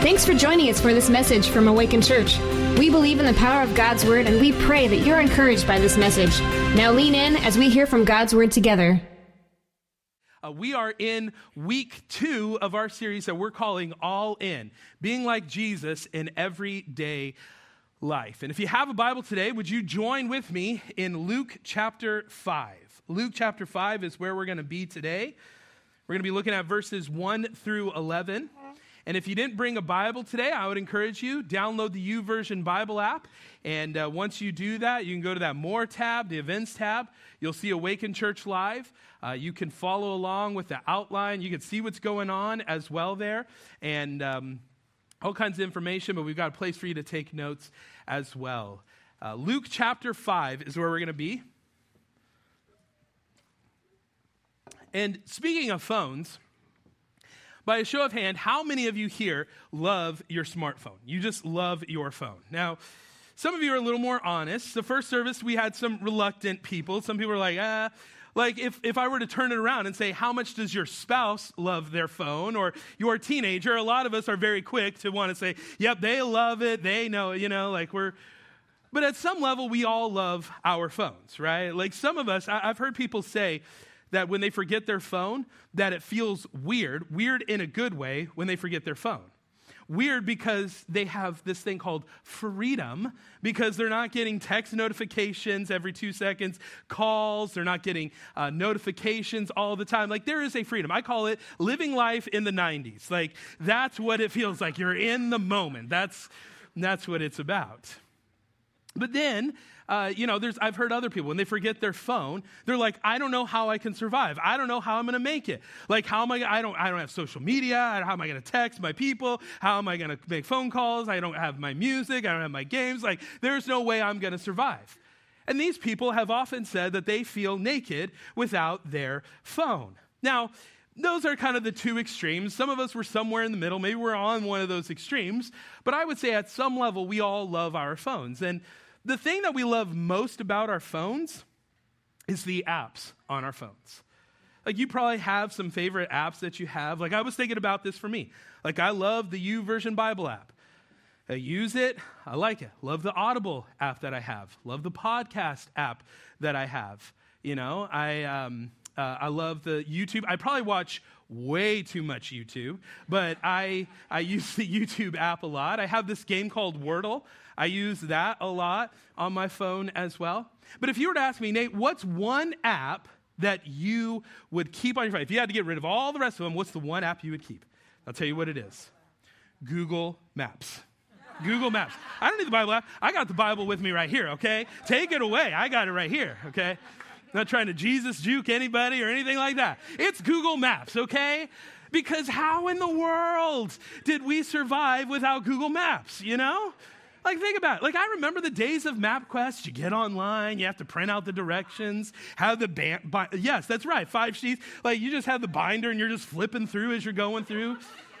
Thanks for joining us for this message from Awaken Church. We believe in the power of God's Word, and we pray that you're encouraged by this message. Now lean in as we hear from God's Word together. We are in week 2 of our series that we're calling All In, being like Jesus in everyday life. And if you have a Bible today, would you join with me in Luke chapter 5? Luke chapter 5 is where we're going to be today. We're going to be looking at verses 1 through 11. And if you didn't bring a Bible today, I would encourage you, download the YouVersion Bible app. And once you do that, you can go to that More tab, the Events tab. You'll see Awaken Church Live. You can follow along with the outline. You can see what's going on as well there. And all kinds of information, but we've got a place for you to take notes as well. Luke chapter 5 is where we're going to be. And speaking of phones, by a show of hand, how many of you here love your smartphone? You just love your phone. Now, some of you are a little more honest. The first service, we had some reluctant people. Some people were like, Like if I were to turn it around and say, how much does your spouse love their phone? Or your teenager, a lot of us are very quick to want to say, yep, they love it. They know, but at some level, we all love our phones, right? Like some of us, I've heard people say that when they forget their phone, that it feels weird in a good way when they forget their phone. Weird because they have this thing called freedom, because they're not getting text notifications every 2 seconds, calls, they're not getting notifications all the time. Like there is a freedom. I call it living life in the 90s. Like that's what it feels like. You're in the moment. That's what it's about. But then, I've heard other people, when they forget their phone, they're like, I don't know how I can survive. I don't know how I'm going to make it. Like, I don't have social media. How am I going to text my people? How am I going to make phone calls? I don't have my music. I don't have my games. Like, there's no way I'm going to survive. And these people have often said that they feel naked without their phone. Now, those are kind of the two extremes. Some of us were somewhere in the middle. Maybe we're on one of those extremes. But I would say at some level, we all love our phones. And the thing that we love most about our phones is the apps on our phones. Like you probably have some favorite apps that you have. Like I was thinking about this for me. Like I love the YouVersion Bible app. I use it. I like it. Love the Audible app that I have. Love the podcast app that I have. I love the YouTube. I probably watch way too much YouTube, but I use the YouTube app a lot. I have this game called Wordle. I use that a lot on my phone as well. But if you were to ask me, Nate, what's one app that you would keep on your phone? If you had to get rid of all the rest of them, what's the one app you would keep? I'll tell you what it is. Google Maps. Google Maps. I don't need the Bible app. I got the Bible with me right here, okay? Take it away. I got it right here, okay? Not trying to Jesus juke anybody or anything like that. It's Google Maps, okay? Because how in the world did we survive without Google Maps, Like, think about it. Like, I remember the days of MapQuest. You get online, you have to print out the directions, have the yes, that's right, 5 sheets. Like, you just have the binder and you're just flipping through as you're going through.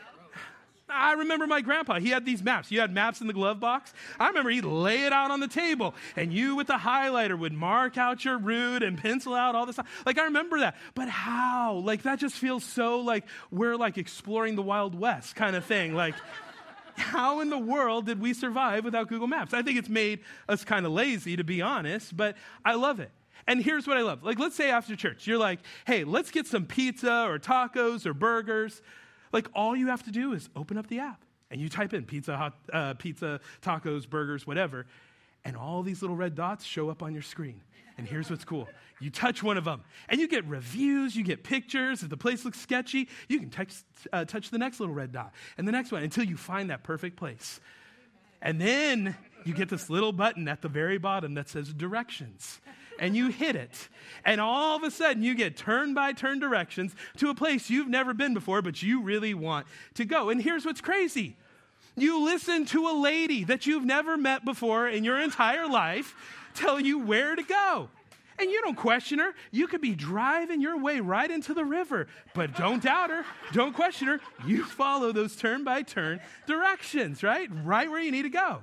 I remember my grandpa, he had these maps. You had maps in the glove box. I remember he'd lay it out on the table, and you with the highlighter would mark out your route and pencil out all this stuff. Like, I remember that. But how? Like, that just feels so like we're like exploring the Wild West kind of thing. Like, how in the world did we survive without Google Maps? I think it's made us kind of lazy, to be honest, but I love it. And here's what I love. Like, let's say after church, you're like, hey, let's get some pizza or tacos or burgers. Like, all you have to do is open up the app, and you type in pizza, tacos, burgers, whatever, and all these little red dots show up on your screen. And here's what's cool. You touch one of them, and you get reviews, you get pictures. If the place looks sketchy, you can touch the next little red dot and the next one until you find that perfect place. And then you get this little button at the very bottom that says directions. And you hit it. And all of a sudden, you get turn-by-turn directions to a place you've never been before, but you really want to go. And here's what's crazy. You listen to a lady that you've never met before in your entire life tell you where to go. And you don't question her. You could be driving your way right into the river, but don't doubt her. Don't question her. You follow those turn-by-turn directions, right? Right where you need to go.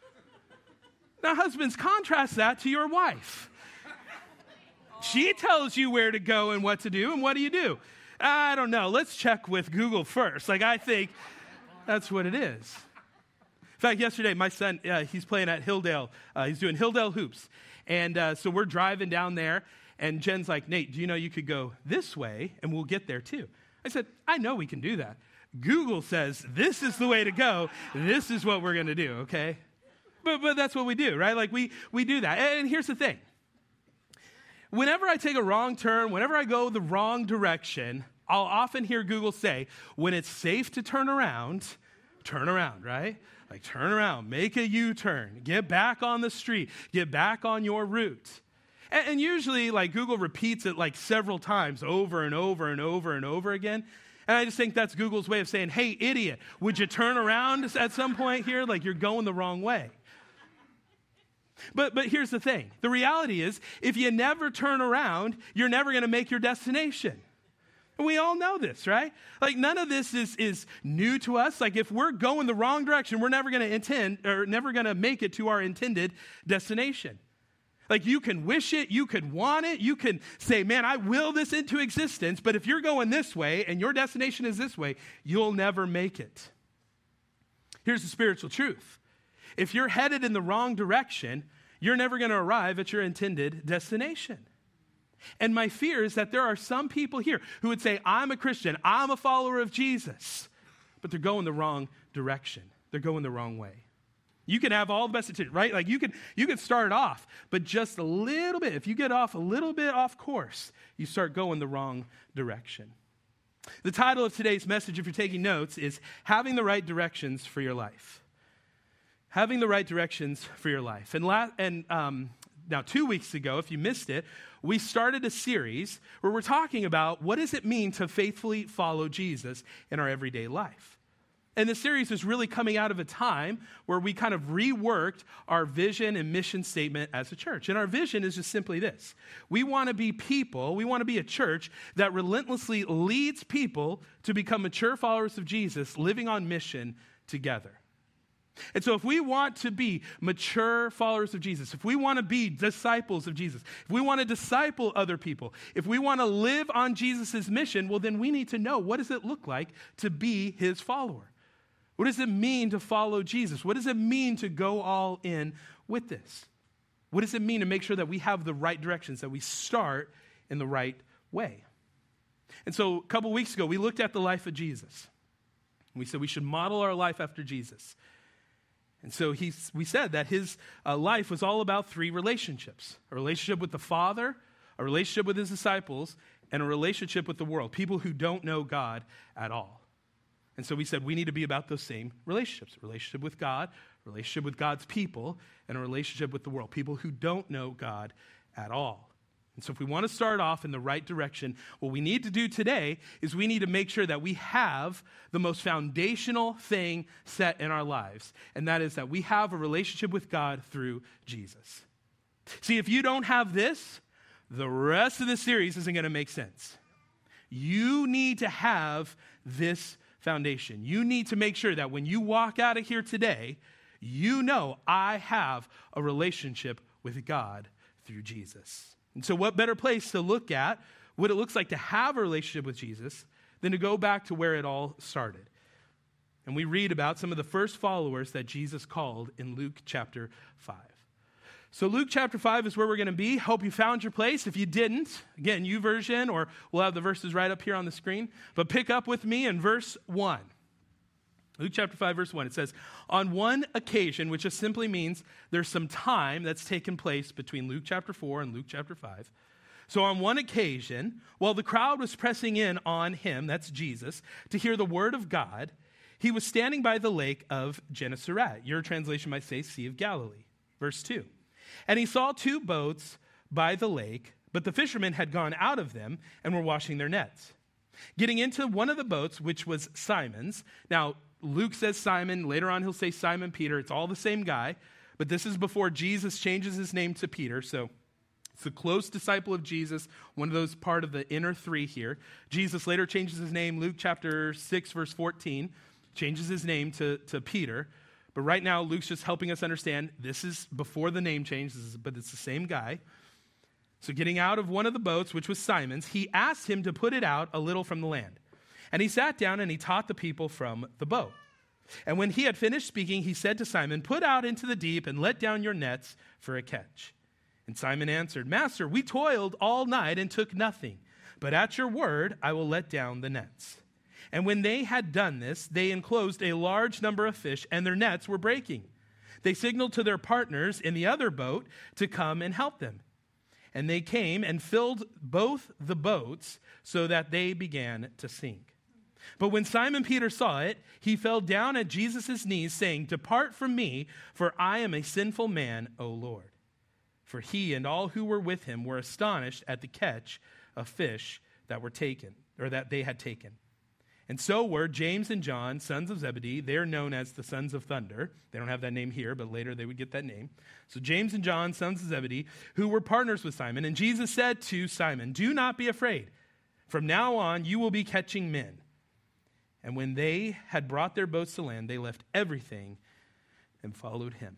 Now, husbands, contrast that to your wife. She tells you where to go and what to do, and what do? I don't know. Let's check with Google first. Like, I think That's what it is. In fact, yesterday, my son, he's playing at Hilldale. He's doing Hilldale hoops. And so we're driving down there, and Jen's like, Nate, do you know you could go this way, and we'll get there too? I said, I know we can do that. Google says this is the way to go. This is what we're going to do, okay? But that's what we do, right? Like we do that. And here's the thing. Whenever I take a wrong turn, whenever I go the wrong direction, I'll often hear Google say, when it's safe to turn around, right? Like turn around, make a U-turn, get back on the street, get back on your route. And usually like Google repeats it like several times over and over and over and over again. And I just think that's Google's way of saying, hey, idiot, would you turn around at some point here? Like you're going the wrong way. But here's the thing. The reality is, if you never turn around, you're never going to make your destination. And we all know this, right? Like none of this is new to us. Like if we're going the wrong direction, we're never going to make it to our intended destination. Like you can wish it, you could want it, you can say, man, I will this into existence, but if you're going this way and your destination is this way, you'll never make it. Here's the spiritual truth. If you're headed in the wrong direction, you're never going to arrive at your intended destination. And my fear is that there are some people here who would say, I'm a Christian, I'm a follower of Jesus, but they're going the wrong direction. They're going the wrong way. You can have all the best intentions, right? Like you can start off, but just a little bit. If you get off a little bit off course, you start going the wrong direction. The title of today's message, if you're taking notes, is Having the Right Directions for Your Life. Having the right directions for your life. And now 2 weeks ago, if you missed it, we started a series where we're talking about what does it mean to faithfully follow Jesus in our everyday life. And the series is really coming out of a time where we kind of reworked our vision and mission statement as a church. And our vision is just simply this. We want to be people, we want to be a church that relentlessly leads people to become mature followers of Jesus, living on mission together. And so if we want to be mature followers of Jesus, if we want to be disciples of Jesus, if we want to disciple other people, if we want to live on Jesus' mission, well, then we need to know, what does it look like to be his follower? What does it mean to follow Jesus? What does it mean to go all in with this? What does it mean to make sure that we have the right directions, that we start in the right way? And so a couple weeks ago, we looked at the life of Jesus. We said we should model our life after Jesus. And so we said that his life was all about three relationships: a relationship with the Father, a relationship with his disciples, and a relationship with the world, people who don't know God at all. And so we said we need to be about those same relationships: a relationship with God, a relationship with God's people, and a relationship with the world, people who don't know God at all. And so if we want to start off in the right direction, what we need to do today is we need to make sure that we have the most foundational thing set in our lives, and that is that we have a relationship with God through Jesus. See, if you don't have this, the rest of the series isn't going to make sense. You need to have this foundation. You need to make sure that when you walk out of here today, you know I have a relationship with God through Jesus. And so what better place to look at what it looks like to have a relationship with Jesus than to go back to where it all started. And we read about some of the first followers that Jesus called in Luke chapter 5. So Luke chapter 5 is where we're going to be. Hope you found your place. If you didn't, again, YouVersion, or we'll have the verses right up here on the screen. But pick up with me in verse 1. Luke chapter 5, verse 1, it says, on one occasion, which just simply means there's some time that's taken place between Luke chapter 4 and Luke chapter 5. So on one occasion, while the crowd was pressing in on him, that's Jesus, to hear the word of God, he was standing by the lake of Gennesaret. Your translation might say Sea of Galilee. Verse 2, and he saw two boats by the lake, but the fishermen had gone out of them and were washing their nets. Getting into one of the boats, which was Simon's. Now, Luke says Simon. Later on, he'll say Simon Peter. It's all the same guy. But this is before Jesus changes his name to Peter. So it's a close disciple of Jesus, one of those part of the inner three here. Jesus later changes his name. Luke chapter 6, verse 14, changes his name to Peter. But right now, Luke's just helping us understand this is before the name change, but it's the same guy. So getting out of one of the boats, which was Simon's, he asked him to put it out a little from the land. And he sat down and he taught the people from the boat. And when he had finished speaking, he said to Simon, "Put out into the deep and let down your nets for a catch." And Simon answered, "Master, we toiled all night and took nothing, but at your word I will let down the nets." And when they had done this, they enclosed a large number of fish, and their nets were breaking. They signaled to their partners in the other boat to come and help them. And they came and filled both the boats so that they began to sink. But when Simon Peter saw it, he fell down at Jesus' knees, saying, "Depart from me, for I am a sinful man, O Lord." For he and all who were with him were astonished at the catch of fish that were taken, or that they had taken. And so were James and John, sons of Zebedee. They're known as the sons of thunder. They don't have that name here, but later they would get that name. So James and John, sons of Zebedee, who were partners with Simon. And Jesus said to Simon, "Do not be afraid. From now on you will be catching men." And when they had brought their boats to land, they left everything and followed him.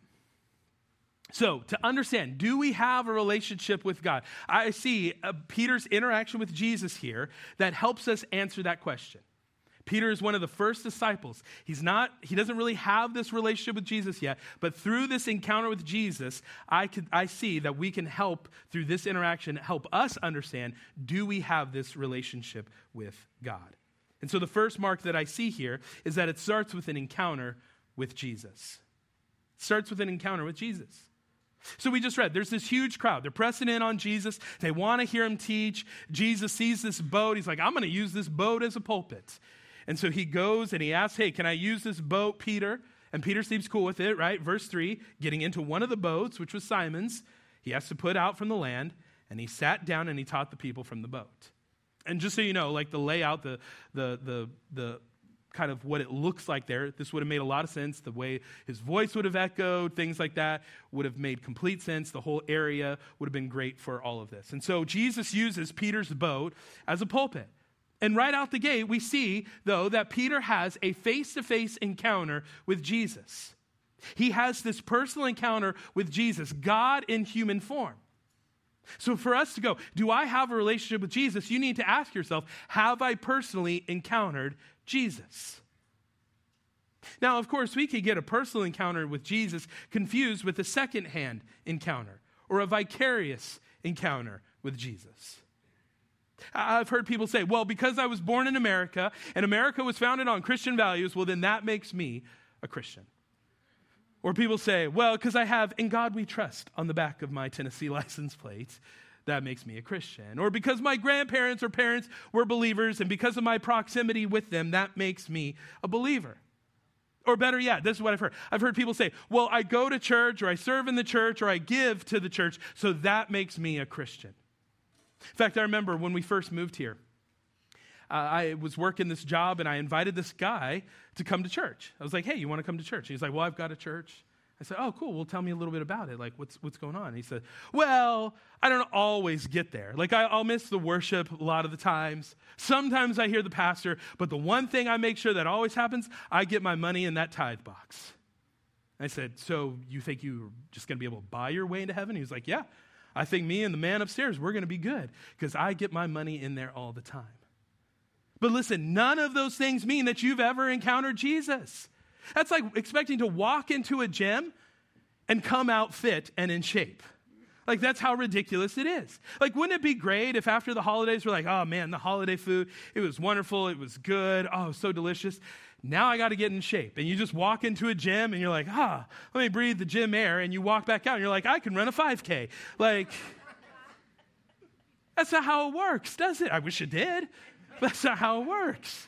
So, to understand, do we have a relationship with God? I see Peter's interaction with Jesus here that helps us answer that question. Peter is one of the first disciples. He doesn't really have this relationship with Jesus yet, but through this encounter with Jesus, I see that we can help, through this interaction, help us understand, do we have this relationship with God? And so the first mark that I see here is that it starts with an encounter with Jesus. It starts with an encounter with Jesus. So we just read, there's this huge crowd. They're pressing in on Jesus. They want to hear him teach. Jesus sees this boat. He's like, "I'm going to use this boat as a pulpit." And so he goes and he asks, "Hey, can I use this boat, Peter?" And Peter seems cool with it, right? Verse 3, getting into one of the boats, which was Simon's, he has to put out from the land, and he sat down and he taught the people from the boat. And just so you know, like the layout, the kind of what it looks like there, this would have made a lot of sense. The way his voice would have echoed, things like that would have made complete sense. The whole area would have been great for all of this. And so Jesus uses Peter's boat as a pulpit. And right out the gate, we see, though, that Peter has a face-to-face encounter with Jesus. He has this personal encounter with Jesus, God in human form. So for us to go, do I have a relationship with Jesus? You need to ask yourself, have I personally encountered Jesus? Now, of course, we could get a personal encounter with Jesus confused with a second-hand encounter or a vicarious encounter with Jesus. I've heard people say, well, because I was born in America and America was founded on Christian values, well, then that makes me a Christian. Or people say, well, because I have "In God We Trust" on the back of my Tennessee license plate, that makes me a Christian. Or because my grandparents or parents were believers and because of my proximity with them, that makes me a believer. Or better yet, this is what I've heard. I've heard people say, well, I go to church or I serve in the church or I give to the church, so that makes me a Christian. In fact, I remember when we first moved here, I was working this job and I invited this guy to come to church. I was like, "Hey, you want to come to church?" He's like, "Well, I've got a church." I said, "Oh, cool. Well, tell me a little bit about it. Like, what's going on?" And he said, "Well, I don't always get there. Like, I'll miss the worship a lot of the times. Sometimes I hear the pastor, but the one thing I make sure that always happens, I get my money in that tithe box." I said, "So you think you're just going to be able to buy your way into heaven?" He was like, "Yeah. I think me and the man upstairs, we're going to be good because I get my money in there all the time." But listen, none of those things mean that you've ever encountered Jesus. That's like expecting to walk into a gym and come out fit and in shape. Like, that's how ridiculous it is. Like, wouldn't it be great if after the holidays we're like, "Oh man, the holiday food, it was wonderful, it was good, oh, so delicious. Now I got to get in shape." And you just walk into a gym and you're like, let me breathe the gym air. And you walk back out and you're like, I can run a 5K. Like, that's not how it works, does it? I wish it did. But that's not how it works.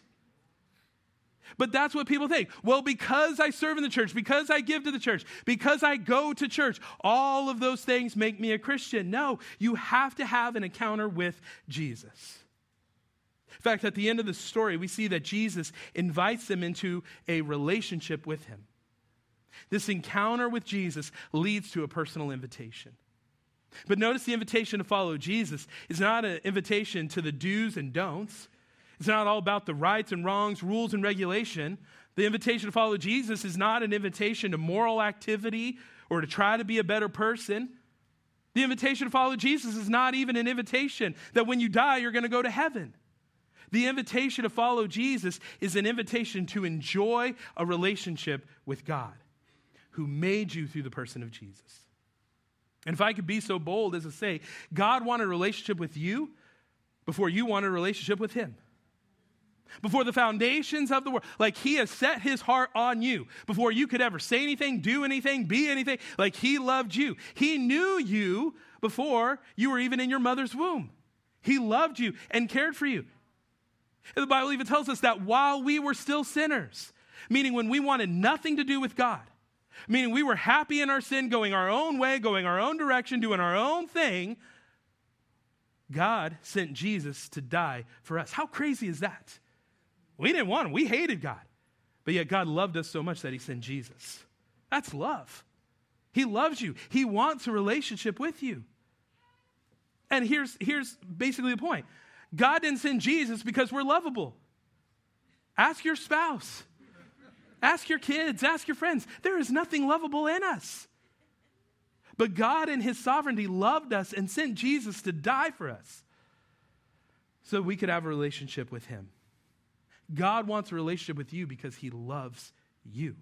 But that's what people think. Well, because I serve in the church, because I give to the church, because I go to church, all of those things make me a Christian. No, you have to have an encounter with Jesus. In fact, at the end of the story, we see that Jesus invites them into a relationship with him. This encounter with Jesus leads to a personal invitation. But notice the invitation to follow Jesus is not an invitation to the do's and don'ts. It's not all about the rights and wrongs, rules and regulation. The invitation to follow Jesus is not an invitation to moral activity or to try to be a better person. The invitation to follow Jesus is not even an invitation that when you die, you're going to go to heaven. The invitation to follow Jesus is an invitation to enjoy a relationship with God, who made you through the person of Jesus. And if I could be so bold as to say, God wanted a relationship with you before you wanted a relationship with him. Before the foundations of the world, like he has set his heart on you. Before you could ever say anything, do anything, be anything, like he loved you. He knew you before you were even in your mother's womb. He loved you and cared for you. And the Bible even tells us that while we were still sinners, meaning when we wanted nothing to do with God, meaning we were happy in our sin, going our own way, going our own direction, doing our own thing, God sent Jesus to die for us. How crazy is that? We didn't want him. We hated God. But yet God loved us so much that he sent Jesus. That's love. He loves you. He wants a relationship with you. And here's basically the point. God didn't send Jesus because we're lovable. Ask your spouse. Ask your kids. Ask your friends. There is nothing lovable in us. But God in his sovereignty loved us and sent Jesus to die for us so we could have a relationship with him. God wants a relationship with you because he loves you.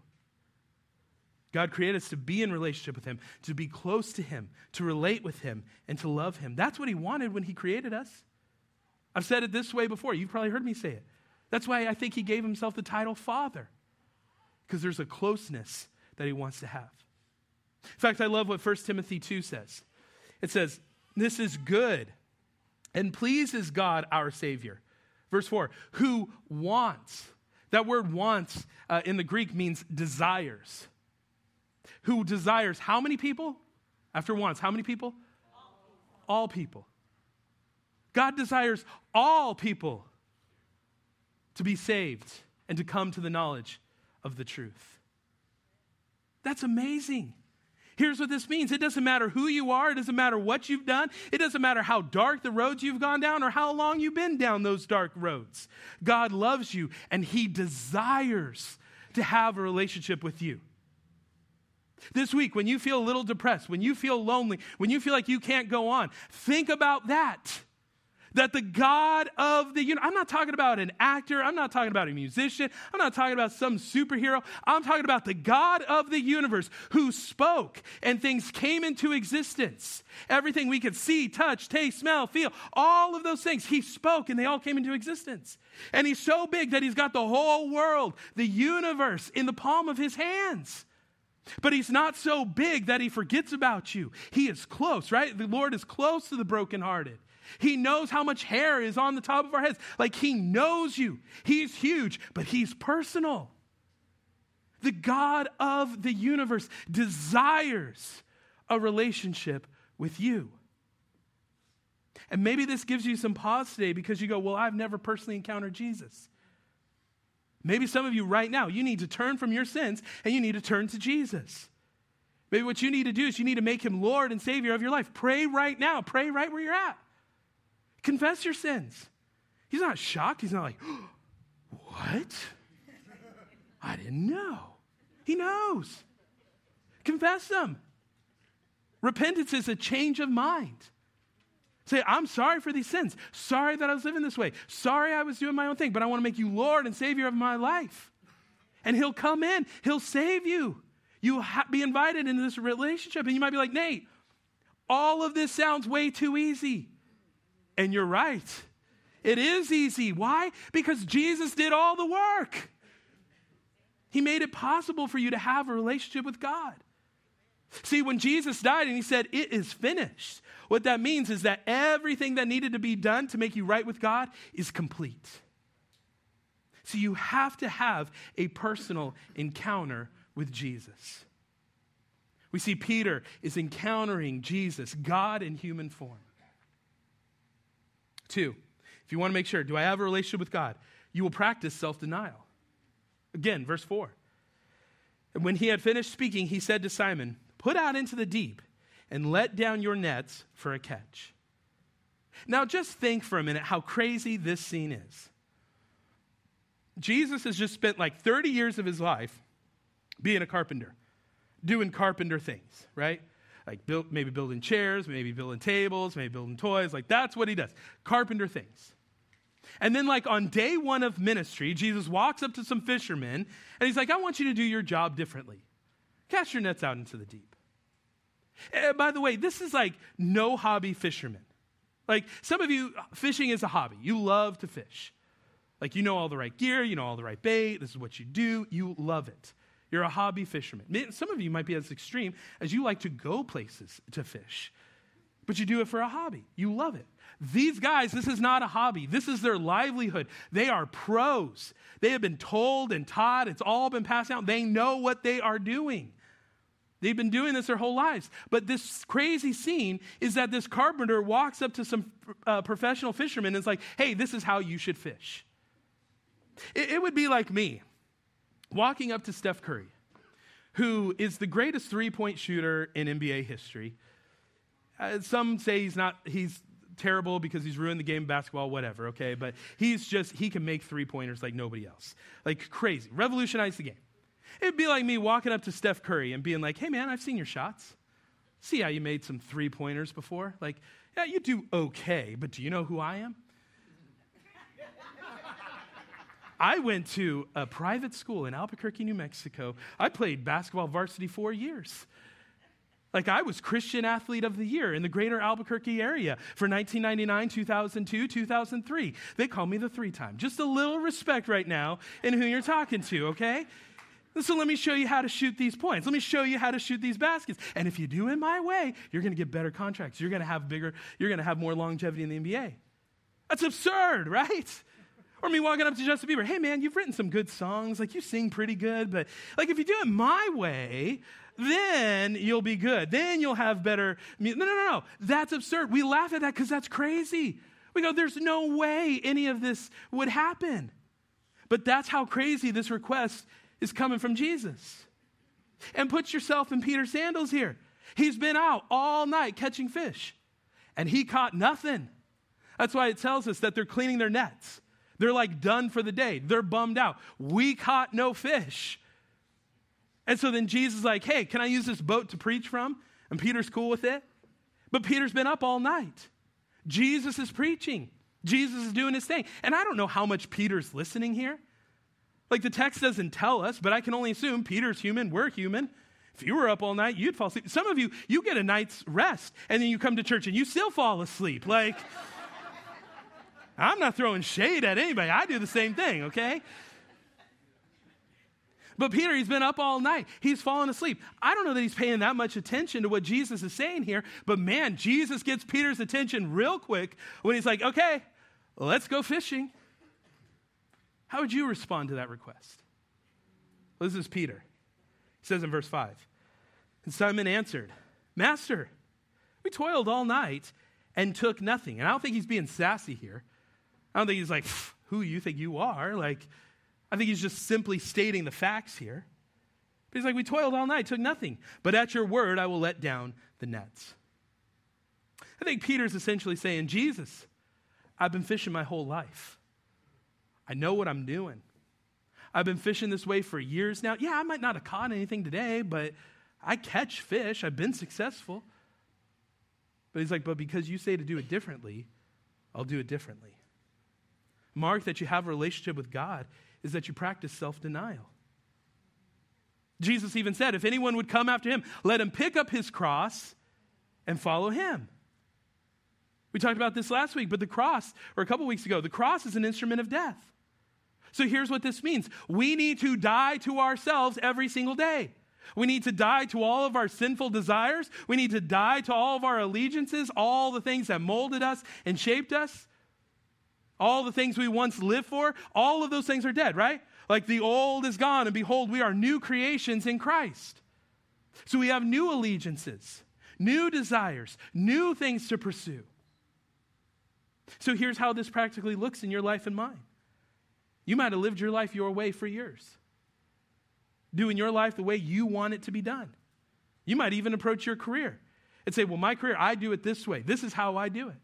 God created us to be in relationship with him, to be close to him, to relate with him, and to love him. That's what he wanted when he created us. I've said it this way before. You've probably heard me say it. That's why I think he gave himself the title Father, because there's a closeness that he wants to have. In fact, I love what 1 Timothy 2 says. It says, this is good and pleases God our Savior. Verse 4, who wants. That word wants in the Greek means desires. Who desires how many people? After wants, how many people? All people. God desires all people to be saved and to come to the knowledge of the truth. That's amazing. Here's what this means. It doesn't matter who you are. It doesn't matter what you've done. It doesn't matter how dark the roads you've gone down or how long you've been down those dark roads. God loves you and he desires to have a relationship with you. This week, when you feel a little depressed, when you feel lonely, when you feel like you can't go on, think about that. That the God of the universe, I'm not talking about an actor, I'm not talking about a musician, I'm not talking about some superhero, I'm talking about the God of the universe who spoke and things came into existence. Everything we could see, touch, taste, smell, feel, all of those things, he spoke and they all came into existence. And he's so big that he's got the whole world, the universe in the palm of his hands. But he's not so big that he forgets about you. He is close, right? The Lord is close to the brokenhearted. He knows how much hair is on the top of our heads. Like he knows you. He's huge, but he's personal. The God of the universe desires a relationship with you. And maybe this gives you some pause today because you go, well, I've never personally encountered Jesus. Maybe some of you right now, you need to turn from your sins and you need to turn to Jesus. Maybe what you need to do is you need to make him Lord and Savior of your life. Pray right now. Pray right where you're at. Confess your sins. He's not shocked. He's not like, what? I didn't know. He knows. Confess them. Repentance is a change of mind. Say, I'm sorry for these sins. Sorry that I was living this way. Sorry I was doing my own thing, but I want to make you Lord and Savior of my life. And he'll come in. He'll save you. You'll be invited into this relationship. And you might be like, Nate, all of this sounds way too easy. And you're right. It is easy. Why? Because Jesus did all the work. He made it possible for you to have a relationship with God. See, when Jesus died and he said, it is finished, what that means is that everything that needed to be done to make you right with God is complete. So you have to have a personal encounter with Jesus. We see Peter is encountering Jesus, God in human form. 2, if you want to make sure, do I have a relationship with God? You will practice self-denial. Again, verse 4. And when he had finished speaking, he said to Simon, put out into the deep and let down your nets for a catch. Now just think for a minute how crazy this scene is. Jesus has just spent like 30 years of his life being a carpenter, doing carpenter things, right? Like maybe building chairs, maybe building tables, maybe building toys. Like that's what he does. Carpenter things. And then like on day one of ministry, Jesus walks up to some fishermen and he's like, I want you to do your job differently. Cast your nets out into the deep. By the way, this is like no hobby fishermen. Like some of you, fishing is a hobby. You love to fish. Like you know all the right gear, you know all the right bait. This is what you do. You love it. You're a hobby fisherman. Some of you might be as extreme as you like to go places to fish. But you do it for a hobby. You love it. These guys, this is not a hobby. This is their livelihood. They are pros. They have been told and taught. It's all been passed down. They know what they are doing. They've been doing this their whole lives. But this crazy scene is that this carpenter walks up to some professional fishermen and is like, hey, this is how you should fish. It would be like me walking up to Steph Curry, who is the greatest three-point shooter in NBA history. Some say he's terrible because he's ruined the game of basketball, whatever, okay? But he can make three-pointers like nobody else. Like crazy. Revolutionized the game. It'd be like me walking up to Steph Curry and being like, hey man, I've seen your shots. See how you made some three-pointers before? Like, yeah, you do okay, but do you know who I am? I went to a private school in Albuquerque, New Mexico. I played basketball varsity 4 years. Like I was Christian Athlete of the Year in the greater Albuquerque area for 1999, 2002, 2003. They call me the three-time. Just a little respect right now in who you're talking to, okay? So let me show you how to shoot these points. Let me show you how to shoot these baskets. And if you do it my way, you're going to get better contracts. You're going to have more longevity in the NBA. That's absurd, right? Or me walking up to Justin Bieber, hey man, you've written some good songs, like you sing pretty good, but like if you do it my way, then you'll be good. Then you'll have better music. No. That's absurd. We laugh at that because that's crazy. We go, there's no way any of this would happen. But that's how crazy this request is coming from Jesus. And put yourself in Peter's sandals here. He's been out all night catching fish, and he caught nothing. That's why it tells us that they're cleaning their nets. They're like done for the day. They're bummed out. We caught no fish. And so then Jesus is like, hey, can I use this boat to preach from? And Peter's cool with it. But Peter's been up all night. Jesus is preaching. Jesus is doing his thing. And I don't know how much Peter's listening here. Like the text doesn't tell us, but I can only assume Peter's human, we're human. If you were up all night, you'd fall asleep. Some of you get a night's rest, and then you come to church and you still fall asleep. Like, I'm not throwing shade at anybody. I do the same thing, okay? But Peter, he's been up all night. He's fallen asleep. I don't know that he's paying that much attention to what Jesus is saying here, but man, Jesus gets Peter's attention real quick when he's like, okay, let's go fishing. How would you respond to that request? Well, this is Peter. He says in verse 5, and Simon answered, Master, we toiled all night and took nothing. And I don't think he's being sassy here. I don't think he's like, who you think you are? Like, I think he's just simply stating the facts here. But he's like, we toiled all night, took nothing. But at your word, I will let down the nets. I think Peter's essentially saying, Jesus, I've been fishing my whole life. I know what I'm doing. I've been fishing this way for years now. Yeah, I might not have caught anything today, but I catch fish. I've been successful. But he's like, but because you say to do it differently, I'll do it differently. Mark that you have a relationship with God is that you practice self-denial. Jesus even said, if anyone would come after him, let him pick up his cross and follow him. We talked about this last week, but the cross, or a couple weeks ago, the cross is an instrument of death. So here's what this means. We need to die to ourselves every single day. We need to die to all of our sinful desires. We need to die to all of our allegiances, all the things that molded us and shaped us, all the things we once lived for. All of those things are dead, right? Like the old is gone, and behold, we are new creations in Christ. So we have new allegiances, new desires, new things to pursue. So here's how this practically looks in your life and mine. You might have lived your life your way for years, doing your life the way you want it to be done. You might even approach your career and say, well, my career, I do it this way. This is how I do it.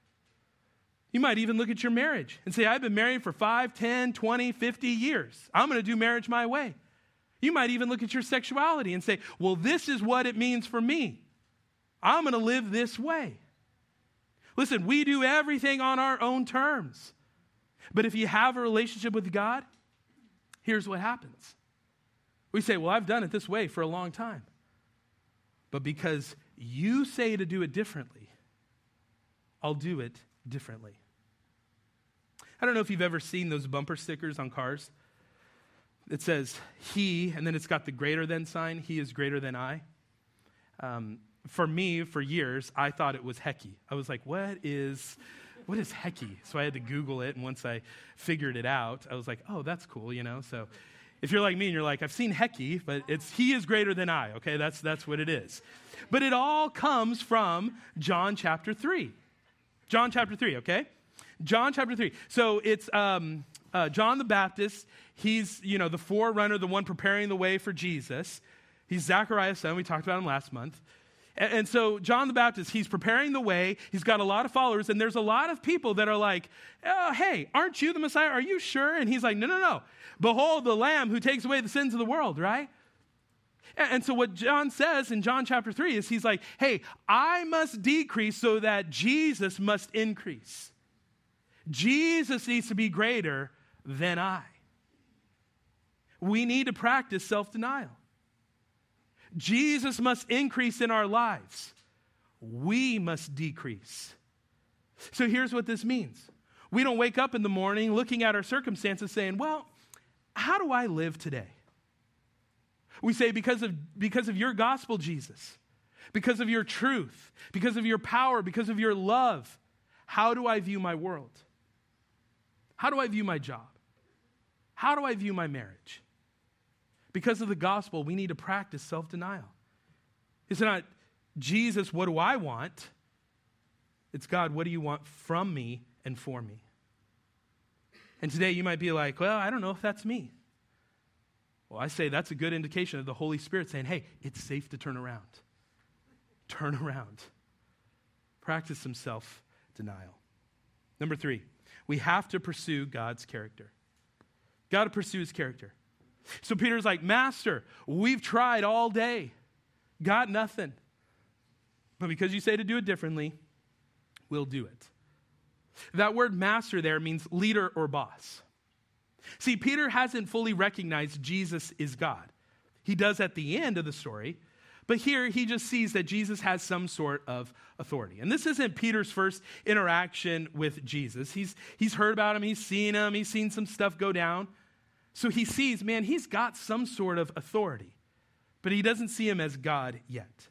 You might even look at your marriage and say, I've been married for 5, 10, 20, 50 years. I'm going to do marriage my way. You might even look at your sexuality and say, well, this is what it means for me. I'm going to live this way. Listen, we do everything on our own terms. But if you have a relationship with God, here's what happens. We say, well, I've done it this way for a long time. But because you say to do it differently, I'll do it differently. I don't know if you've ever seen those bumper stickers on cars. It says, he, and then it's got the greater than sign. He is greater than I. For me, for years, I thought it was Hecky. I was like, what is Hecky? So I had to Google it, and once I figured it out, I was like, oh, that's cool, So if you're like me and you're like, I've seen Hecky, but it's he is greater than I, okay? That's what it is. But it all comes from John chapter 3. John chapter 3, okay? John chapter 3. So it's John the Baptist. He's, the forerunner, the one preparing the way for Jesus. He's Zechariah's son. We talked about him last month. And so John the Baptist, he's preparing the way. He's got a lot of followers, and there's a lot of people that are like, oh, hey, aren't you the Messiah? Are you sure? And he's like, no. Behold the Lamb who takes away the sins of the world, right? And so what John says in John chapter 3 is he's like, hey, I must decrease so that Jesus must increase. Jesus needs to be greater than I. We need to practice self-denial. Jesus must increase in our lives. We must decrease. So here's what this means. We don't wake up in the morning looking at our circumstances saying, well, how do I live today? We say because of your gospel, Jesus, because of your truth, because of your power, because of your love, how do I view my world? How do I view my job? How do I view my marriage? Because of the gospel, we need to practice self-denial. It's not, Jesus, what do I want? It's, God, what do you want from me and for me? And today you might be like, well, I don't know if that's me. Well, I say that's a good indication of the Holy Spirit saying, hey, it's safe to turn around. Turn around. Practice some self-denial. Number 3, we have to pursue God's character. Got to pursue his character. So Peter's like, Master, we've tried all day. Got nothing. But because you say to do it differently, we'll do it. That word master there means leader or boss. See, Peter hasn't fully recognized Jesus is God. He does at the end of the story, but here he just sees that Jesus has some sort of authority. And this isn't Peter's first interaction with Jesus. He's heard about him, he's seen some stuff go down. So he sees, man, he's got some sort of authority, but he doesn't see him as God yet.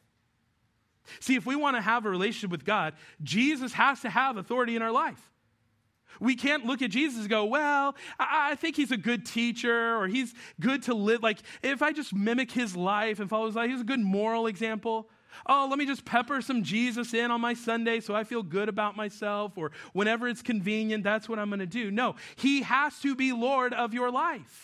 See, if we want to have a relationship with God, Jesus has to have authority in our life. We can't look at Jesus and go, well, I think he's a good teacher, or he's good to live. Like, if I just mimic his life and follow his life, he's a good moral example. Oh, let me just pepper some Jesus in on my Sunday so I feel good about myself, or whenever it's convenient, that's what I'm going to do. No, he has to be Lord of your life.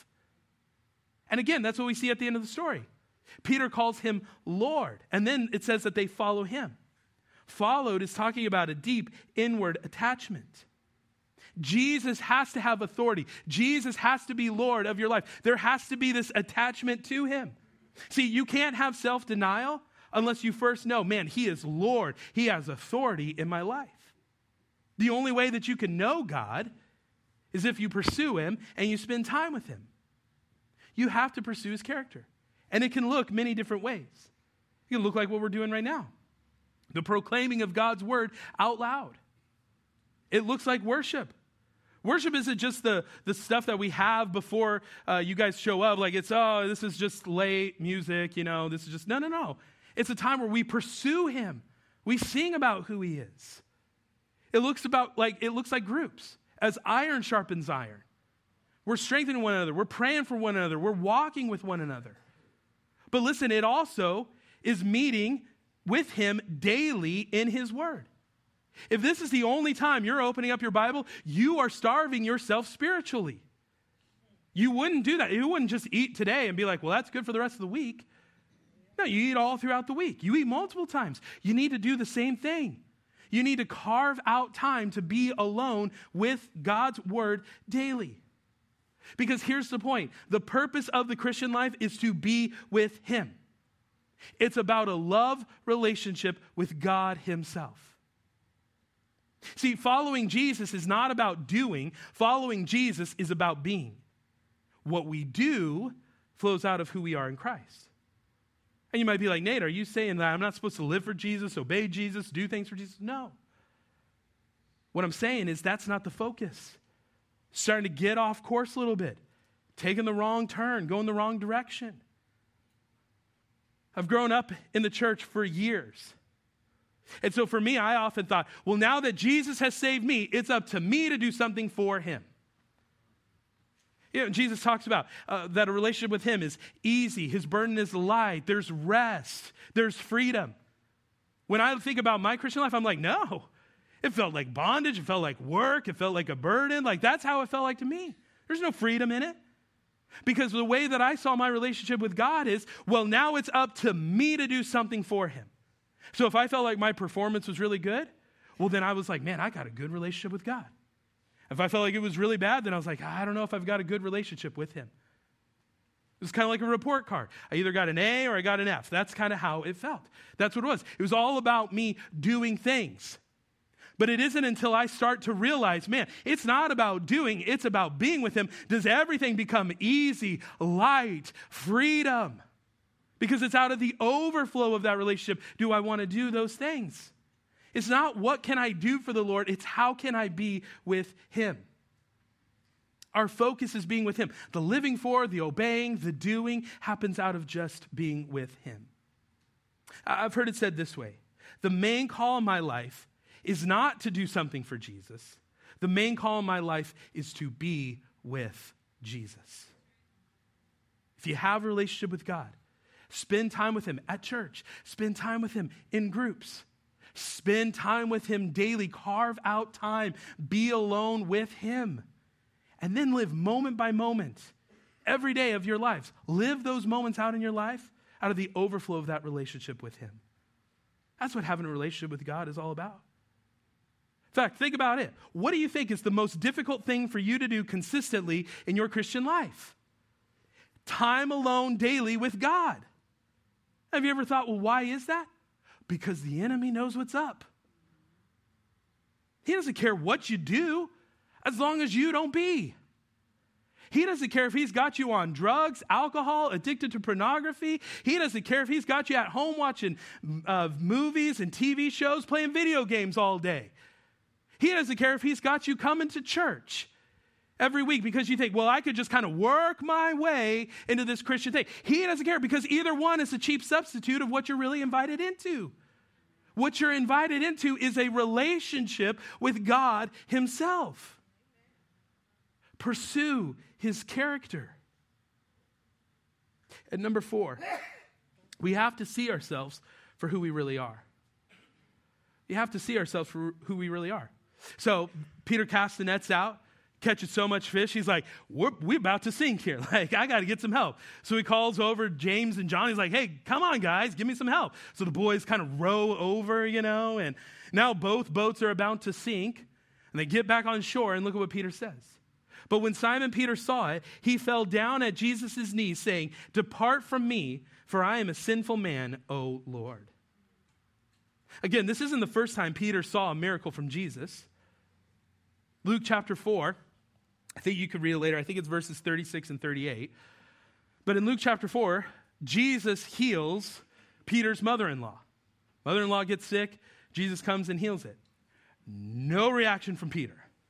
And again, that's what we see at the end of the story. Peter calls him Lord, and then it says that they follow him. Followed is talking about a deep inward attachment. Jesus has to have authority. Jesus has to be Lord of your life. There has to be this attachment to him. See, you can't have self-denial unless you first know, man, he is Lord. He has authority in my life. The only way that you can know God is if you pursue him and you spend time with him. You have to pursue his character. And it can look many different ways. It can look like what we're doing right now. The proclaiming of God's word out loud. It looks like worship. Worship isn't just the stuff that we have before you guys show up. Like this is just late music, this is just, no. It's a time where we pursue him. We sing about who he is. It looks like groups, as iron sharpens iron. We're strengthening one another. We're praying for one another. We're walking with one another. But listen, it also is meeting with him daily in his word. If this is the only time you're opening up your Bible, you are starving yourself spiritually. You wouldn't do that. You wouldn't just eat today and be like, well, that's good for the rest of the week. No, you eat all throughout the week. You eat multiple times. You need to do the same thing. You need to carve out time to be alone with God's word daily. Because here's the point. The purpose of the Christian life is to be with him. It's about a love relationship with God himself. See, following Jesus is not about doing. Following Jesus is about being. What we do flows out of who we are in Christ. And you might be like, Nate, are you saying that I'm not supposed to live for Jesus, obey Jesus, do things for Jesus? No. What I'm saying is that's not the focus. Starting to get off course a little bit, taking the wrong turn, going the wrong direction. I've grown up in the church for years. And so for me, I often thought, well, now that Jesus has saved me, it's up to me to do something for him. You know, Jesus talks about that a relationship with him is easy. His burden is light. There's rest. There's freedom. When I think about my Christian life, I'm like, no. It felt like bondage. It felt like work. It felt like a burden. Like that's how it felt like to me. There's no freedom in it. Because the way that I saw my relationship with God is, well, now it's up to me to do something for him. So if I felt like my performance was really good, well, then I was like, man, I got a good relationship with God. If I felt like it was really bad, then I was like, I don't know if I've got a good relationship with him. It was kind of like a report card. I either got an A or I got an F. That's kind of how it felt. That's what it was. It was all about me doing things. But it isn't until I start to realize, man, it's not about doing, it's about being with him. Does everything become easy, light, freedom? Because it's out of the overflow of that relationship, do I want to do those things? It's not what can I do for the Lord, it's how can I be with him. Our focus is being with him. The living for, the obeying, the doing happens out of just being with him. I've heard it said this way. The main call in my life is not to do something for Jesus. The main call in my life is to be with Jesus. If you have a relationship with God, spend time with him at church. Spend time with him in groups. Spend time with him daily. Carve out time. Be alone with him. And then live moment by moment, every day of your lives. Live those moments out in your life out of the overflow of that relationship with him. That's what having a relationship with God is all about. In fact, think about it. What do you think is the most difficult thing for you to do consistently in your Christian life? Time alone daily with God. Have you ever thought, well, why is that? Because the enemy knows what's up. He doesn't care what you do as long as you don't be. He doesn't care if he's got you on drugs, alcohol, addicted to pornography. He doesn't care if he's got you at home watching movies and TV shows, playing video games all day. He doesn't care if he's got you coming to church every week because you think, well, I could just kind of work my way into this Christian thing. He doesn't care because either one is a cheap substitute of what you're really invited into. What you're invited into is a relationship with God himself. Pursue his character. And number 4, we have to see ourselves for who we really are. We have to see ourselves for who we really are. So Peter casts the nets out, catches so much fish, he's like, we're about to sink here. Like, I got to get some help. So he calls over James and John. He's like, hey, come on, guys, give me some help. So the boys kind of row over, and now both boats are about to sink. And they get back on shore, and look at what Peter says. But when Simon Peter saw it, he fell down at Jesus' knees, saying, depart from me, for I am a sinful man, O Lord. Again, this isn't the first time Peter saw a miracle from Jesus. Luke chapter 4, I think you could read it later. I think it's verses 36 and 38. But in Luke chapter 4, Jesus heals Peter's mother-in-law. Mother-in-law gets sick. Jesus comes and heals it. No reaction from Peter.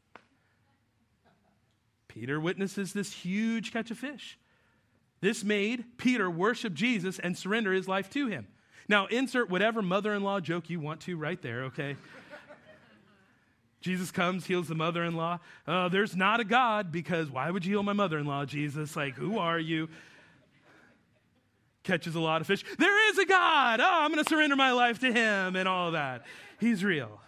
Peter witnesses this huge catch of fish. This made Peter worship Jesus and surrender his life to him. Now, insert whatever mother-in-law joke you want to right there, okay? Jesus comes, heals the mother-in-law. There's not a God because why would you heal my mother-in-law, Jesus? Like, who are you? Catches a lot of fish. There is a God. Oh, I'm going to surrender my life to him and all that. He's real.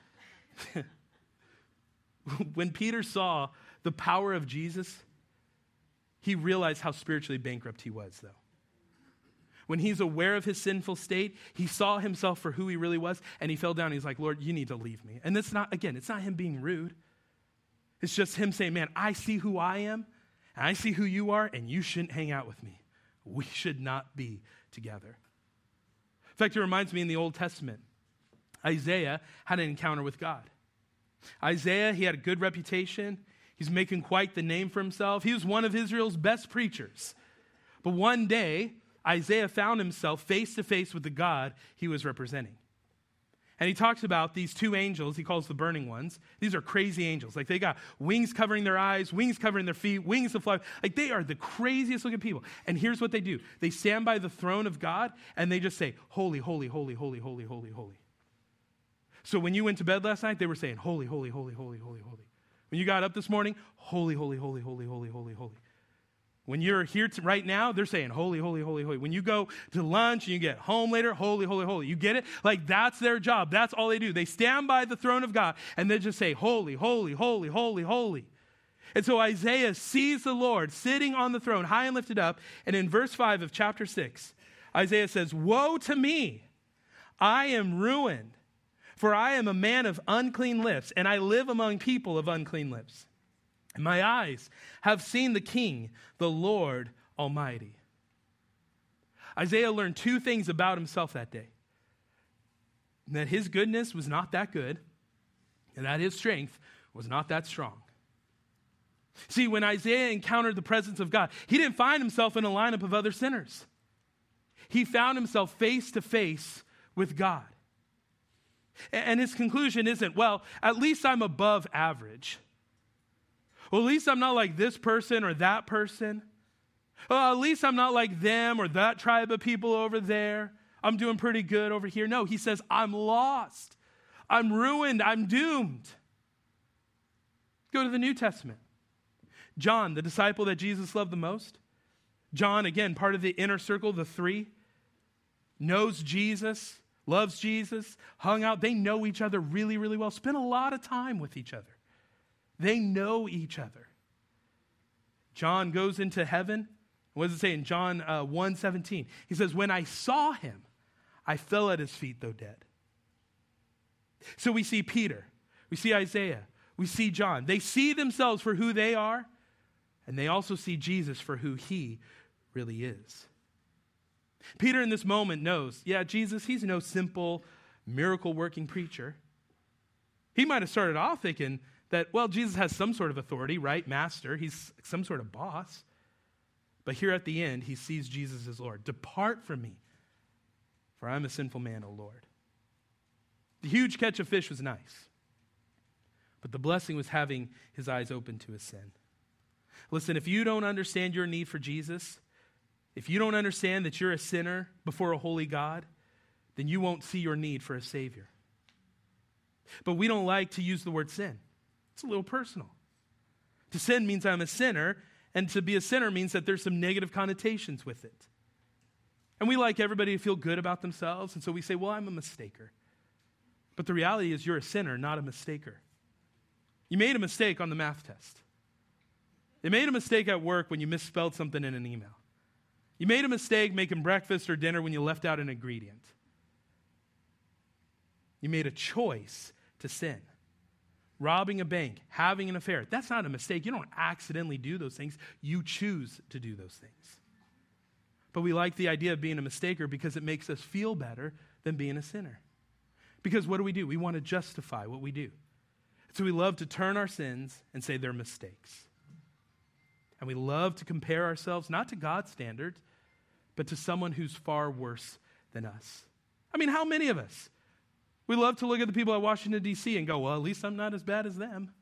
When Peter saw the power of Jesus, he realized how spiritually bankrupt he was, though. When he's aware of his sinful state, he saw himself for who he really was, and he fell down. He's like, Lord, you need to leave me. And it's not him being rude. It's just him saying, man, I see who I am, and I see who you are, and you shouldn't hang out with me. We should not be together. In fact, it reminds me in the Old Testament, Isaiah had an encounter with God. Isaiah, he had a good reputation. He's making quite the name for himself. He was one of Israel's best preachers. But one day, Isaiah found himself face to face with the God he was representing. And he talks about these two angels he calls the burning ones. These are crazy angels. Like, they got wings covering their eyes, wings covering their feet, wings to fly. Like, they are the craziest looking people. And here's what they do. They stand by the throne of God and they just say, holy, holy, holy, holy, holy, holy, holy. So when you went to bed last night, they were saying, holy, holy, holy, holy, holy, holy. When you got up this morning, holy, holy, holy, holy, holy, holy, holy. When you're here right now, they're saying, holy, holy, holy, holy. When you go to lunch and you get home later, holy, holy, holy. You get it? Like, that's their job. That's all they do. They stand by the throne of God and they just say, holy, holy, holy, holy, holy. And so Isaiah sees the Lord sitting on the throne, high and lifted up. And in verse 5 of chapter 6, Isaiah says, woe to me, I am ruined, for I am a man of unclean lips, and I live among people of unclean lips. And my eyes have seen the King, the Lord Almighty. Isaiah learned two things about himself that day. That his goodness was not that good, and that his strength was not that strong. See, when Isaiah encountered the presence of God, he didn't find himself in a lineup of other sinners. He found himself face to face with God. And his conclusion isn't, well, at least I'm above average. Well, at least I'm not like this person or that person. Well, at least I'm not like them or that tribe of people over there. I'm doing pretty good over here. No, he says, I'm lost. I'm ruined. I'm doomed. Go to the New Testament. John, the disciple that Jesus loved the most. John, again, part of the inner circle, the three, knows Jesus, loves Jesus, hung out. They know each other really, really well. Spent a lot of time with each other. They know each other. John goes into heaven. What does it say in John 1:17? He says, when I saw him, I fell at his feet, though dead. So we see Peter. We see Isaiah. We see John. They see themselves for who they are, and they also see Jesus for who he really is. Peter in this moment knows, yeah, Jesus, he's no simple miracle-working preacher. He might have started off thinking that, well, Jesus has some sort of authority, right? Master. He's some sort of boss. But here at the end, he sees Jesus as Lord. Depart from me, for I'm a sinful man, O Lord. The huge catch of fish was nice. But the blessing was having his eyes open to his sin. Listen, if you don't understand your need for Jesus, if you don't understand that you're a sinner before a holy God, then you won't see your need for a Savior. But we don't like to use the word sin. It's a little personal. To sin means I'm a sinner, and to be a sinner means that there's some negative connotations with it. And we like everybody to feel good about themselves, and so we say, well, I'm a mistaker. But the reality is you're a sinner, not a mistaker. You made a mistake on the math test. You made a mistake at work when you misspelled something in an email. You made a mistake making breakfast or dinner when you left out an ingredient. You made a choice to sin. Robbing a bank, having an affair. That's not a mistake. You don't accidentally do those things. You choose to do those things. But we like the idea of being a mistaker because it makes us feel better than being a sinner. Because what do? We want to justify what we do. So we love to turn our sins and say they're mistakes. And we love to compare ourselves, not to God's standards, but to someone who's far worse than us. I mean, how many of us? We love to look at the people at Washington, D.C. and go, well, at least I'm not as bad as them.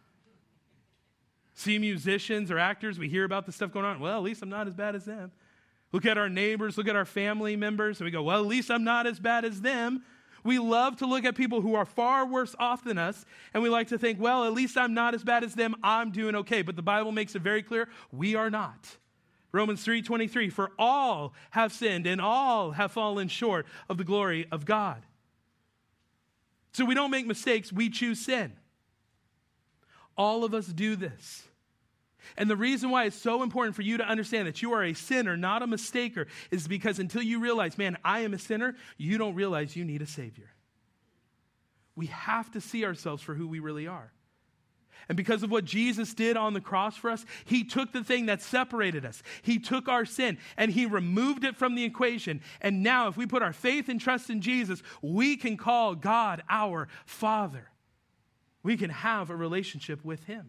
See musicians or actors, we hear about the stuff going on. Well, at least I'm not as bad as them. Look at our neighbors, look at our family members, and we go, well, at least I'm not as bad as them. We love to look at people who are far worse off than us, and we like to think, well, at least I'm not as bad as them. I'm doing okay. But the Bible makes it very clear, we are not. Romans 3:23, for all have sinned and all have fallen short of the glory of God. So we don't make mistakes, we choose sin. All of us do this. And the reason why it's so important for you to understand that you are a sinner, not a mistaker, is because until you realize, man, I am a sinner, you don't realize you need a Savior. We have to see ourselves for who we really are. And because of what Jesus did on the cross for us, he took the thing that separated us. He took our sin and he removed it from the equation. And now if we put our faith and trust in Jesus, we can call God our Father. We can have a relationship with him.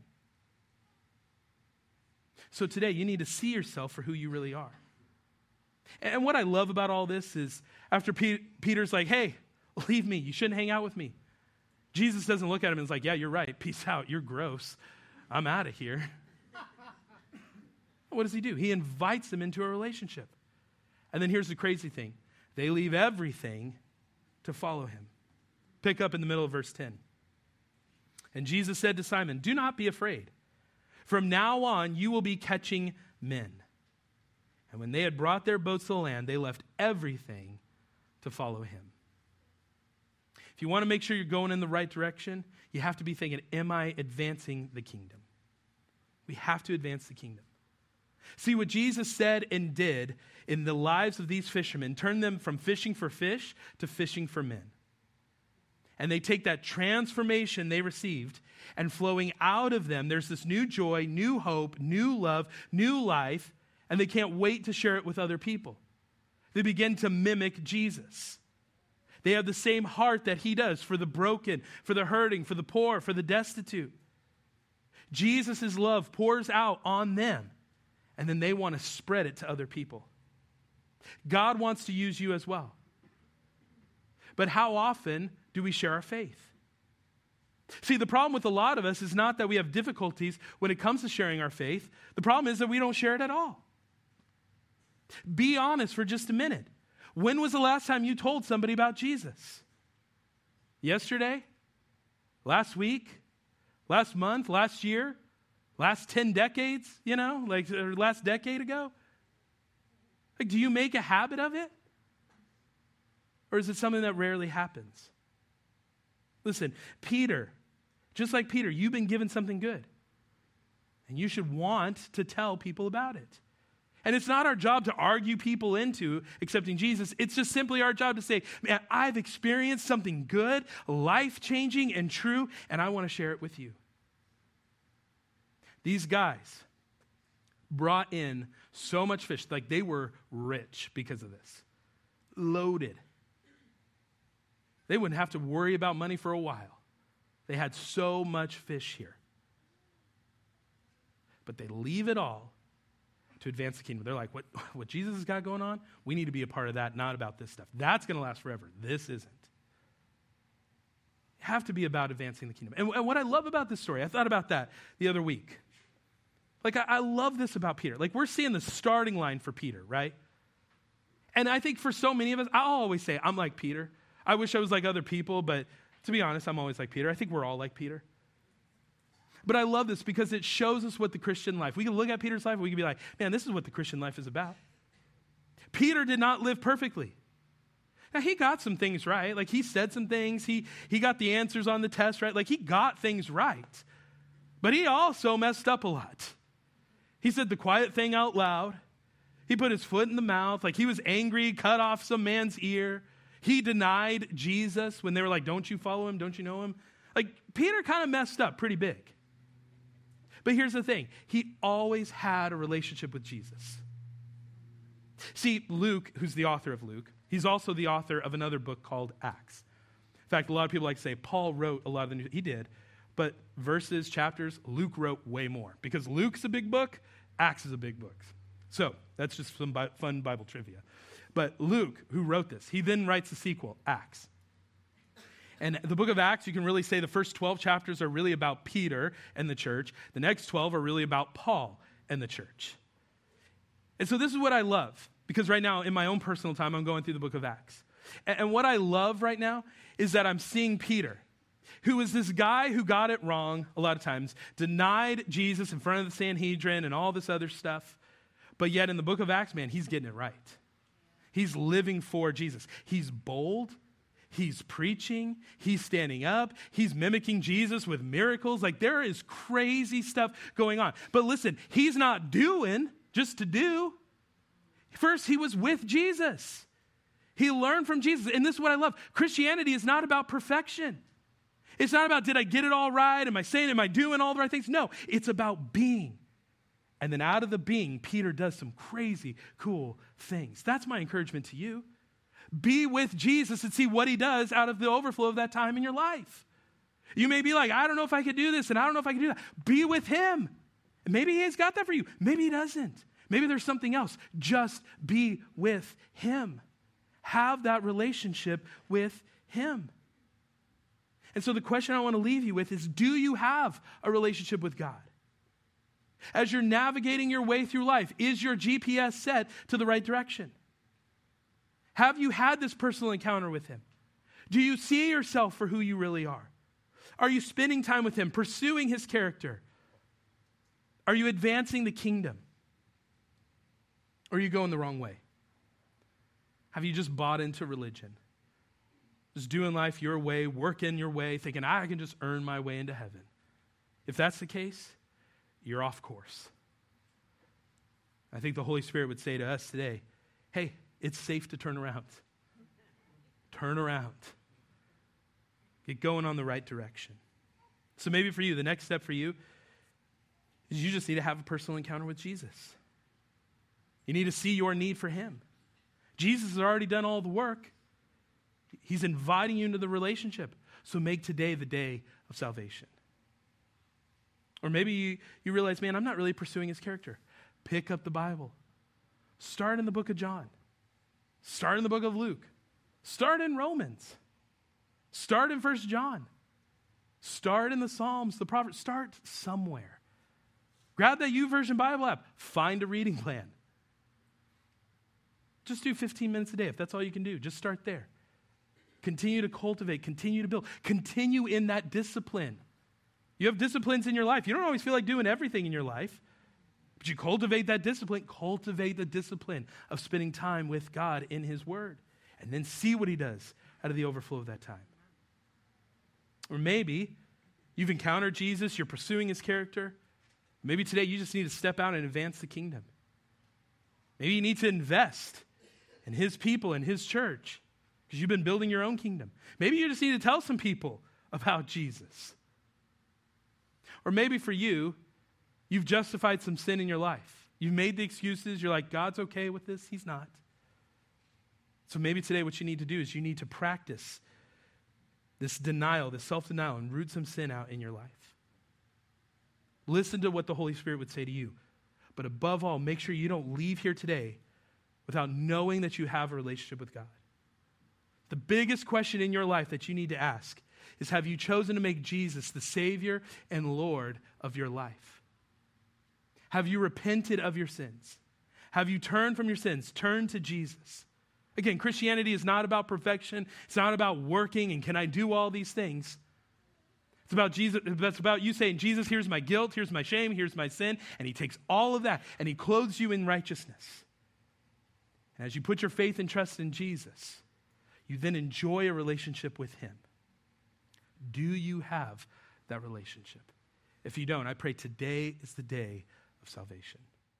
So today, you need to see yourself for who you really are. And what I love about all this is after Peter's like, hey, leave me. You shouldn't hang out with me. Jesus doesn't look at him and is like, yeah, you're right. Peace out. You're gross. I'm out of here. What does he do? He invites them into a relationship. And then here's the crazy thing. They leave everything to follow him. Pick up in the middle of verse 10. And Jesus said to Simon, do not be afraid. From now on, you will be catching men. And when they had brought their boats to the land, they left everything to follow him. If you want to make sure you're going in the right direction, you have to be thinking, am I advancing the kingdom? We have to advance the kingdom. See, what Jesus said and did in the lives of these fishermen turned them from fishing for fish to fishing for men. And they take that transformation they received, and flowing out of them, there's this new joy, new hope, new love, new life, and they can't wait to share it with other people. They begin to mimic Jesus. They have the same heart that he does for the broken, for the hurting, for the poor, for the destitute. Jesus' love pours out on them, and then they want to spread it to other people. God wants to use you as well. But how often do we share our faith? See, the problem with a lot of us is not that we have difficulties when it comes to sharing our faith. The problem is that we don't share it at all. Be honest for just a minute. When was the last time you told somebody about Jesus? Yesterday? Last week? Last month? Last year? Last 10 decades? Or last decade ago? Do you make a habit of it? Or is it something that rarely happens? Listen, Peter, just like Peter, you've been given something good. And you should want to tell people about it. And it's not our job to argue people into accepting Jesus. It's just simply our job to say, man, I've experienced something good, life-changing, and true, and I want to share it with you. These guys brought in so much fish, like they were rich because of this. Loaded. They wouldn't have to worry about money for a while. They had so much fish here. But they leave it all to advance the kingdom. They're like, what Jesus has got going on, we need to be a part of that, not about this stuff. That's going to last forever. This isn't. You have to be about advancing the kingdom. And what I love about this story, I thought about that the other week. I love this about Peter. We're seeing the starting line for Peter, right? And I think for so many of us, I'll always say, I'm like Peter. I wish I was like other people, but to be honest, I'm always like Peter. I think we're all like Peter. But I love this because it shows us what the Christian life, we can look at Peter's life and we can be like, man, this is what the Christian life is about. Peter did not live perfectly. Now, he got some things right. He said some things. He got the answers on the test right. He got things right. But he also messed up a lot. He said the quiet thing out loud. He put his foot in the mouth. He was angry, cut off some man's ear. He denied Jesus when they were like, don't you follow him? Don't you know him? Peter kind of messed up pretty big. But here's the thing. He always had a relationship with Jesus. See, Luke, who's the author of Luke, he's also the author of another book called Acts. In fact, a lot of people like to say Paul wrote a lot of the New. He did. But verses, chapters, Luke wrote way more. Because Luke's a big book, Acts is a big book. So that's just some fun Bible trivia. But Luke, who wrote this, he then writes the sequel, Acts. And the book of Acts, you can really say the first 12 chapters are really about Peter and the church. The next 12 are really about Paul and the church. And so this is what I love, because right now in my own personal time, I'm going through the book of Acts. And what I love right now is that I'm seeing Peter, who is this guy who got it wrong a lot of times, denied Jesus in front of the Sanhedrin and all this other stuff. But yet in the book of Acts, man, he's getting it right. He's living for Jesus. He's bold. He's preaching. He's standing up. He's mimicking Jesus with miracles. There is crazy stuff going on. But listen, he's not doing just to do. First, he was with Jesus. He learned from Jesus. And this is what I love. Christianity is not about perfection. It's not about, did I get it all right? Am I doing all the right things? No, it's about being. And then out of the being, Peter does some crazy, cool things. That's my encouragement to you. Be with Jesus and see what he does out of the overflow of that time in your life. You may be like, I don't know if I could do this, and I don't know if I can do that. Be with him. And maybe he's got that for you. Maybe he doesn't. Maybe there's something else. Just be with him. Have that relationship with him. And so the question I want to leave you with is, do you have a relationship with God? As you're navigating your way through life, is your GPS set to the right direction? Have you had this personal encounter with him? Do you see yourself for who you really are? Are you spending time with him, pursuing his character? Are you advancing the kingdom? Or are you going the wrong way? Have you just bought into religion? Just doing life your way, working your way, thinking, I can just earn my way into heaven. If that's the case, you're off course. I think the Holy Spirit would say to us today, hey, it's safe to turn around. Turn around. Get going on the right direction. So maybe for you, the next step for you is you just need to have a personal encounter with Jesus. You need to see your need for him. Jesus has already done all the work. He's inviting you into the relationship. So make today the day of salvation. Or maybe you realize, man, I'm not really pursuing his character. Pick up the Bible. Start in the book of John. Start in the book of Luke. Start in Romans. Start in 1 John. Start in the Psalms, the Proverbs. Start somewhere. Grab that YouVersion Bible app. Find a reading plan. Just do 15 minutes a day. If that's all you can do, just start there. Continue to cultivate. Continue to build. Continue in that discipline. You have disciplines in your life. You don't always feel like doing everything in your life, but you cultivate that discipline. Cultivate the discipline of spending time with God in his word, and then see what he does out of the overflow of that time. Or maybe you've encountered Jesus, you're pursuing his character. Maybe today you just need to step out and advance the kingdom. Maybe you need to invest in his people and his church because you've been building your own kingdom. Maybe you just need to tell some people about Jesus. Or maybe for you, you've justified some sin in your life. You've made the excuses. You're like, God's okay with this. He's not. So maybe today what you need to do is you need to practice this denial, this self-denial, and root some sin out in your life. Listen to what the Holy Spirit would say to you. But above all, make sure you don't leave here today without knowing that you have a relationship with God. The biggest question in your life that you need to ask is, have you chosen to make Jesus the Savior and Lord of your life? Have you repented of your sins? Have you turned from your sins? Turn to Jesus. Again, Christianity is not about perfection. It's not about working and can I do all these things. It's about Jesus. It's about you saying, Jesus, here's my guilt, here's my shame, here's my sin. And he takes all of that and he clothes you in righteousness. And as you put your faith and trust in Jesus, you then enjoy a relationship with him. Do you have that relationship? If you don't, I pray today is the day of salvation.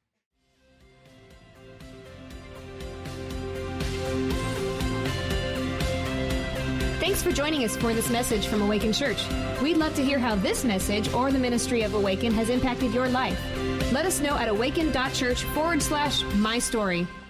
Thanks for joining us for this message from Awaken Church. We'd love to hear how this message or the ministry of Awaken has impacted your life. Let us know at awaken.church/mystory.